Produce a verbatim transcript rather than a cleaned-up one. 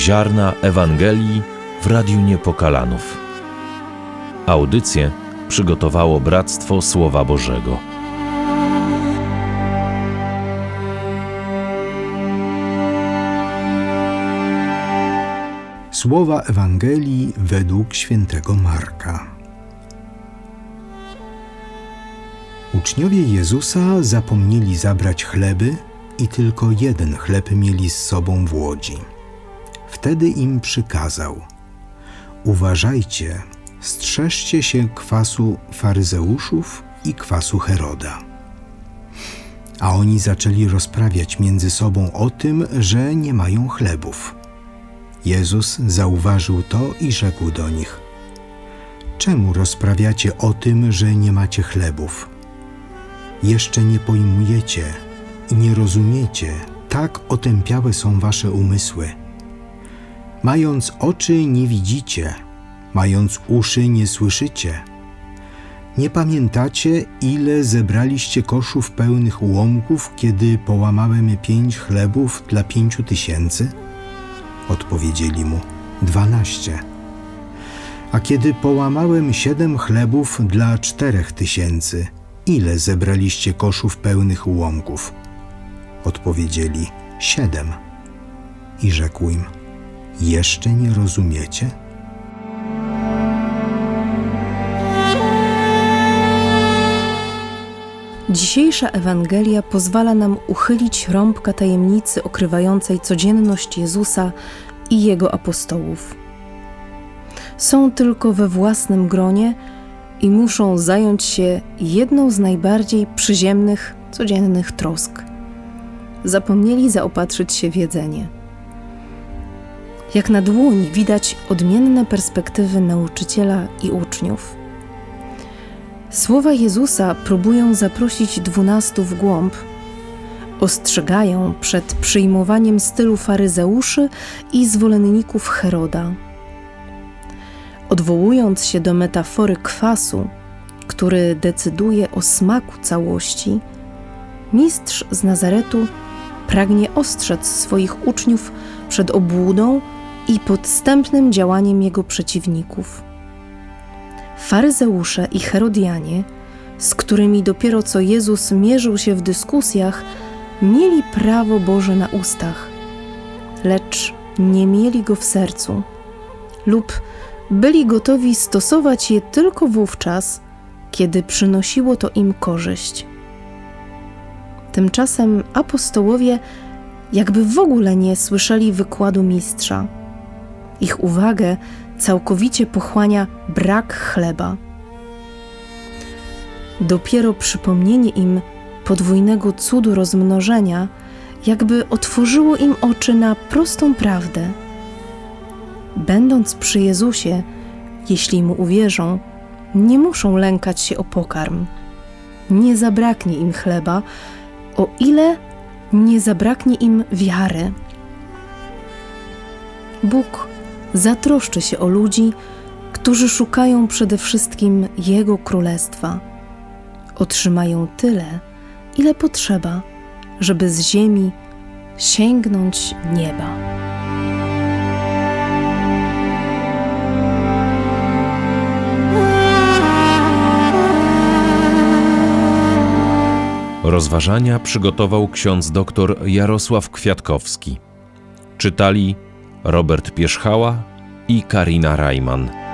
Ziarna Ewangelii w Radiu Niepokalanów. Audycję przygotowało Bractwo Słowa Bożego. Słowa Ewangelii według świętego Marka. Uczniowie Jezusa zapomnieli zabrać chleby i tylko jeden chleb mieli z sobą w łodzi. Wtedy im przykazał: uważajcie, strzeżcie się kwasu faryzeuszów i kwasu Heroda. A oni zaczęli rozprawiać między sobą o tym, że nie mają chlebów. Jezus zauważył to i rzekł do nich: czemu rozprawiacie o tym, że nie macie chlebów? Jeszcze nie pojmujecie i nie rozumiecie, tak otępiałe są wasze umysły. Mając oczy nie widzicie, mając uszy nie słyszycie. Nie pamiętacie, ile zebraliście koszów pełnych ułomków, kiedy połamałem pięć chlebów dla pięciu tysięcy? Odpowiedzieli mu: dwanaście. A kiedy połamałem siedem chlebów dla czterech tysięcy, ile zebraliście koszów pełnych ułomków? Odpowiedzieli: siedem. I rzekł im: jeszcze nie rozumiecie? Dzisiejsza Ewangelia pozwala nam uchylić rąbka tajemnicy okrywającej codzienność Jezusa i Jego apostołów. Są tylko we własnym gronie i muszą zająć się jedną z najbardziej przyziemnych, codziennych trosk. Zapomnieli zaopatrzyć się w jedzenie. Jak na dłoni widać odmienne perspektywy nauczyciela i uczniów. Słowa Jezusa próbują zaprosić dwunastu w głąb, ostrzegają przed przyjmowaniem stylu faryzeuszy i zwolenników Heroda. Odwołując się do metafory kwasu, który decyduje o smaku całości, mistrz z Nazaretu pragnie ostrzec swoich uczniów przed obłudą i podstępnym działaniem jego przeciwników. Faryzeusze i Herodianie, z którymi dopiero co Jezus mierzył się w dyskusjach, mieli prawo Boże na ustach, lecz nie mieli go w sercu lub byli gotowi stosować je tylko wówczas, kiedy przynosiło to im korzyść. Tymczasem apostołowie jakby w ogóle nie słyszeli wykładu mistrza. Ich uwagę całkowicie pochłania brak chleba. Dopiero przypomnienie im podwójnego cudu rozmnożenia jakby otworzyło im oczy na prostą prawdę. Będąc przy Jezusie, jeśli Mu uwierzą, nie muszą lękać się o pokarm. Nie zabraknie im chleba, o ile nie zabraknie im wiary. Bóg zatroszczy się o ludzi, którzy szukają przede wszystkim Jego Królestwa. Otrzymają tyle, ile potrzeba, żeby z ziemi sięgnąć nieba. Rozważania przygotował ksiądz dr Jarosław Kwiatkowski. Czytali Robert Pierzchała i Karina Rajman.